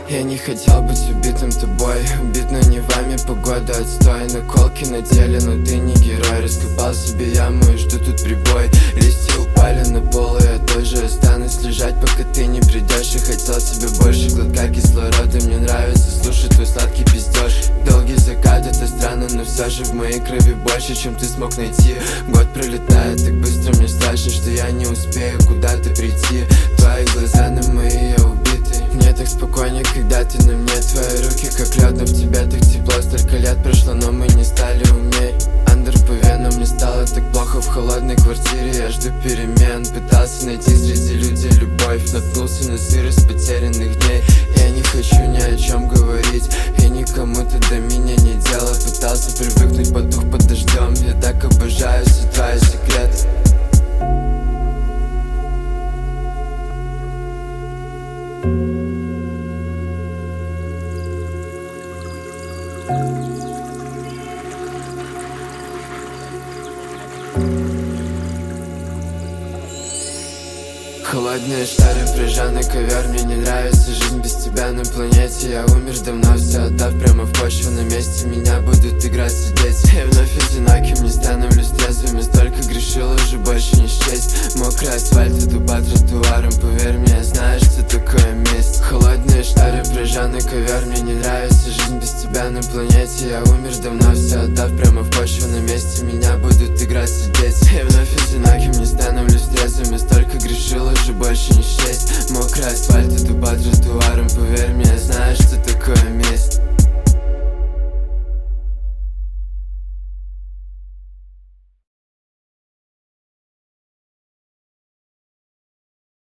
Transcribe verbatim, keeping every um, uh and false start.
Я не хотел быть убитым тобой, убит, но не вами. Погода отстой, наколки на теле, но ты не герой. Раскопал себе яму и жду тут прибой. Листья упали на пол, и я тоже останусь лежать, пока ты не придешь. И хотел себе больше глотка кислорода. Мне нравится слушать твой сладкий пиздеж. Долгий закат, это странно, но все же в моей крови больше, чем ты смог найти. Год пролетает так быстро, мне страшно, что я не успею куда-то прийти. Твои глаза на мои, я убитый. Мне так спокойнее, когда ты на мне. Твои руки как лед, но в тебя так тепло. Столько лет прошло, но мы не стали умней. Андер по венам, мне стало так плохо в холодной квартире. Я жду перемен, пытался найти среди людей любовь. Наткнулся на сырость потерянных дней. Я не хочу ни о чем говорить, и никому ты до меня не дело. Пытался привыкнуть, потух под дождем. Я так обожаю все твои секреты. Холодные шторы, прижженный ковер. Мне не нравится жизнь без тебя на планете. Я умер давно, все отдав прямо в почву. На месте меня будут играть сидеть. Я вновь одиноким, не становлюсь трезвым. Я столько грешил, уже больше не счесть. Мокрый асфальт, иду по тротуарам. Поверь мне, я знаю, что такое месть. Холодные шторы, прижженный ковер. Мне не нравится жизнь без тебя на планете. Я умер давно, все отдав прямо в почву. На месте меня будут играть сидеть. Я вновь одиноким, не становлюсь трезвым. Я столько грешил, уже больше не счесть. Мокрый асфальт, иду по тротуарам. Поверь мне, я знаю, что